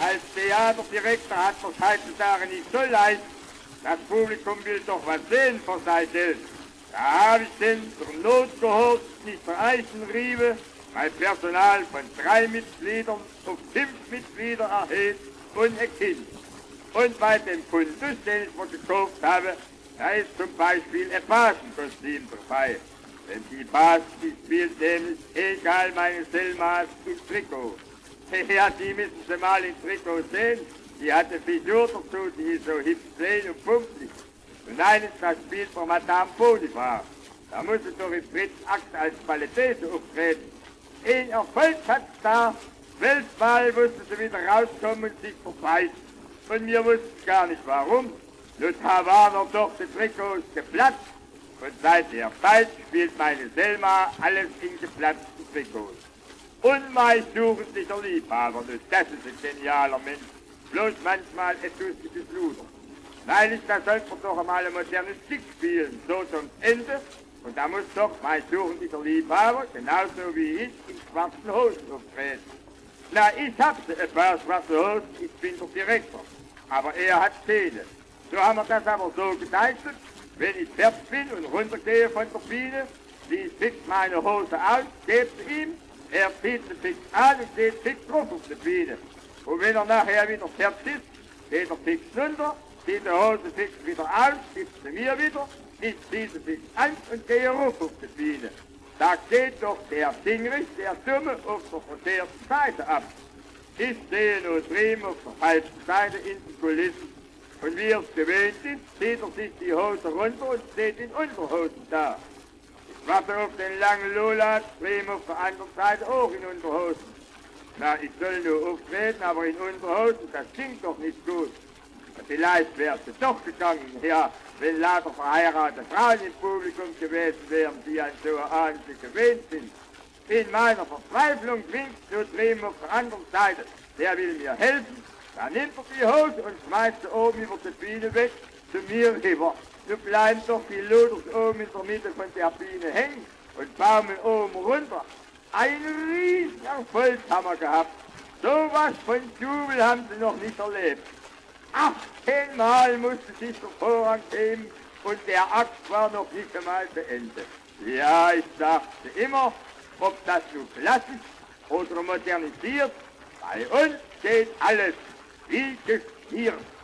als Theaterdirektor hat man es heutzutage nicht so leicht. Das Publikum will doch was sehen vor sein Geld. Da habe ich denn zur Not geholt, nicht für Eichenriebe, mein Personal von 3 Mitgliedern auf 5 Mitglieder erhöht und ein Kind. Und bei dem Fundus, den ich mir gekauft habe, da ist zum Beispiel ein Basenkostüm dabei. Denn die Bas, die spielt nämlich egal meine Selmas in Trikot. Ja, die müssen Sie mal in Trikot sehen. Die hat eine Figur dazu, die ist so hübsch sehen und pumplich. Und eines, das spielt für Madame Boniface. Da muss sie doch im dritten Akt als Ballette auftreten. Ein Erfolg hat's da. 12 Mal musste sie wieder rauskommen und sich verbeißen. Und wir wussten gar nicht warum. Nun waren doch die Trikots geplatzt. Und seit der Zeit spielt meine Selma alles in geplatzten Trikots. Und mein suchender Liebhaber, das ist ein genialer Mensch. Bloß manchmal etwas Luder. Neulich, da sollte man doch einmal ein modernes Stück spielen, so zum Ende. Und da muss doch mein suchender Liebhaber, genauso wie ich, in schwarzen Hosen auftreten. Na, ich hab ein paar schwarze Hosen, ich bin der Direktor. Aber er hat Zähne. So haben wir das aber so gedeichselt. Wenn ich fertig bin und runtergehe von der Biene, sie fickt meine Hose aus, gebt sie ihm, er zieht sie fix an und steht fix drauf auf die Biene. Und wenn er nachher wieder fertig ist, geht er fix runter, zieht die Hose fix wieder aus, gibt sie mir wieder, ich ziehe sie fix an und gehe rauf auf die Biene. Da geht doch der Dingrich, der Dumme, auf der verkehrten Seite ab. Ich sehe nur drüben auf der falschen Seite in den Kulissen. Und wie er es gewöhnt ist, zieht er sich die Hose runter und steht in Unterhosen da. Ich warte auf den langen Lola, drüben auf der anderen Seite auch in Unterhosen. Na, ich soll nur auftreten, aber in Unterhosen, das klingt doch nicht gut. Vielleicht wäre es doch gegangen, ja, wenn lauter verheiratete Frauen im Publikum gewesen wären, die an so eine gewöhnt sind. In meiner Verzweiflung winkt so drüben auf der anderen Seite, der will mir helfen. Dann nimmt er die Hose und schmeißt sie oben über die Biene weg, zu mir rüber. So bleiben doch die Loders oben in der Mitte von der Biene hängen und baumeln oben runter. Ein riesen Erfolg haben wir gehabt. So was von Jubel haben sie noch nicht erlebt. 18 Mal musste sich der Vorhang geben und der Akt war noch nicht einmal beendet. Ja, ich dachte immer, ob das nun klassisch oder modernisiert, bei uns geht alles wie gespielt.